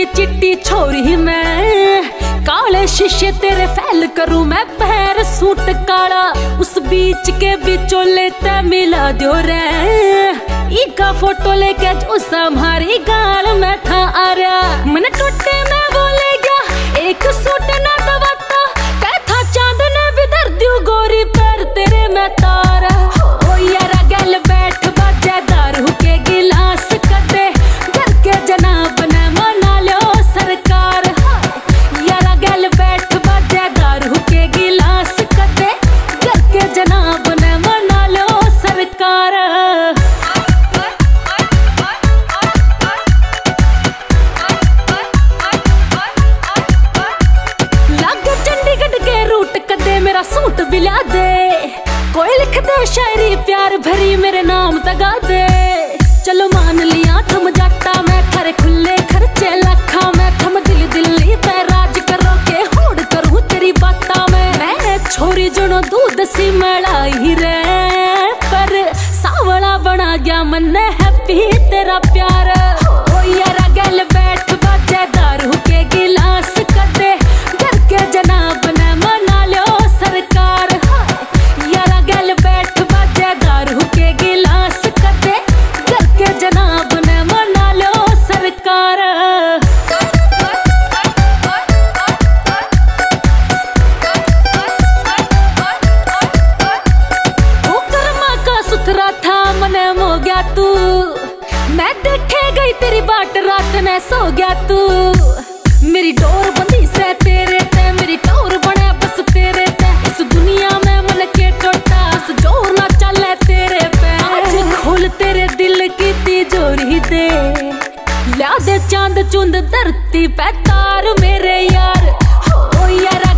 तेरी चिट्टी छोरी मैं, काले शीशे तेरे फैल करूं मैं, पैर सूट काला उस बीच के बिचों लेता मिला दो रे। इका फोटो लेके जो हमारी गाल में था आ रहा, मन टूटे में बोले गया एक सूट ना दबाता, कैथा चांद ने भी धर दियो गोरी पैर तेरे में तारा। ओ यारा गल बैठ बाजा दारू के गिलास कदे, घर के जनाब ने मना लो सरकार। यारा गल बैठ बाजा दारू के गिलास कदे, घर के जनाब ने मना लो सरकार। मेरा सूट बिला दे, कोई लिख दे शायरी प्यार भरी मेरे नाम तगा दे। चलो मान लिया थम जाटा मैं, थारे खुले खर्चे लाखा मैं, थम दिल दिल्ली पे राज करो के होड़ करूं तेरी बाता मैं छोरी जुनो दूध सी मलाई रे, पर सावला बना गया मन हैप्पी तेरा प्यार। ओ यारा गल बैठ बाजे दारू के गिलास कदे, घर के जनाब ने मना लो सरकार। यारा गल बैठ बाजे दारू के गिलास कदे, घर के जनाब ने मना लो सरकार। वो कर्मा का सुथरा था मने मो गया तू, मैं देखे गई तेरी बाट रात ने सो गया तू। मेरी डोर बंदी से तेरे ते, मेरी टोर बने बस तेरे ते, इस दुनिया में मन के टोटा बस जोर ना चले तेरे पे। आज खोल तेरे दिल की तिजोरी दे, ला दे चांद चुंद धरती पे तार मेरे यार। हो यारा